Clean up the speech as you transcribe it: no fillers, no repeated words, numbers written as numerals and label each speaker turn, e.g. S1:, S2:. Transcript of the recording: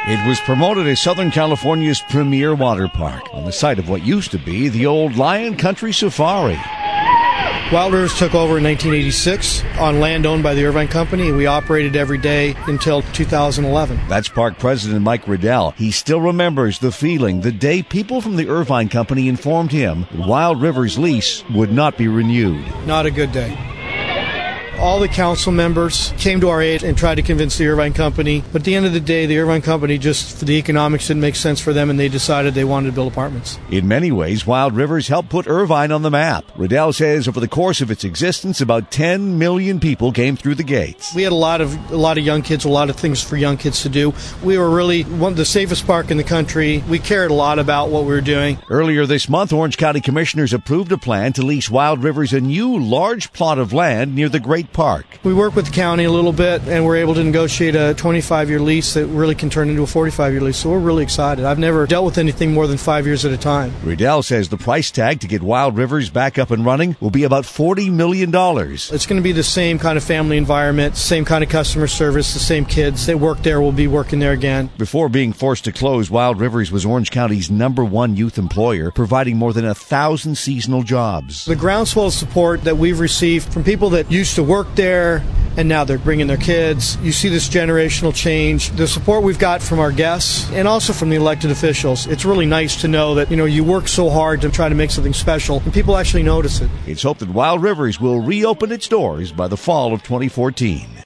S1: It was promoted as Southern California's premier water park on the site of what used to be the old Lion Country Safari.
S2: Wild Rivers took over in 1986 on land owned by the Irvine Company, and we operated every day until 2011.
S1: That's park president Mike Riddell. He still remembers the feeling the day people from the Irvine Company informed him Wild Rivers' lease would not be renewed.
S2: Not a good day. All the council members came to our aid and tried to convince the Irvine Company. But at the end of the day, the Irvine Company, just for the economics, didn't make sense for them, and they decided they wanted to build apartments.
S1: In many ways, Wild Rivers helped put Irvine on the map. Riddell says over the course of its existence, about 10 million people came through the gates.
S2: We had a lot of young kids, a lot of things for young kids to do. We were really one of the safest park in the country. We cared a lot about what we were doing.
S1: Earlier this month, Orange County Commissioners approved a plan to lease Wild Rivers a new large plot of land near the Great Park.
S2: We work with the county a little bit, and we're able to negotiate a 25-year lease that really can turn into a 45-year lease, so we're really excited. I've never dealt with anything more than 5 years at a time.
S1: Riddell says the price tag to get Wild Rivers back up and running will be about $40 million.
S2: It's going to be the same kind of family environment, same kind of customer service, the same kids that work there will be working there again.
S1: Before being forced to close, Wild Rivers was Orange County's #1 youth employer, providing more than 1,000 seasonal jobs.
S2: The groundswell support that we've received from people that used to work there and now they're bringing their kids. You see this generational change. The support we've got from our guests and also from the elected officials. It's really nice to know that, you work so hard to try to make something special and people actually notice it.
S1: It's hoped that Wild Rivers will reopen its doors by the fall of 2014.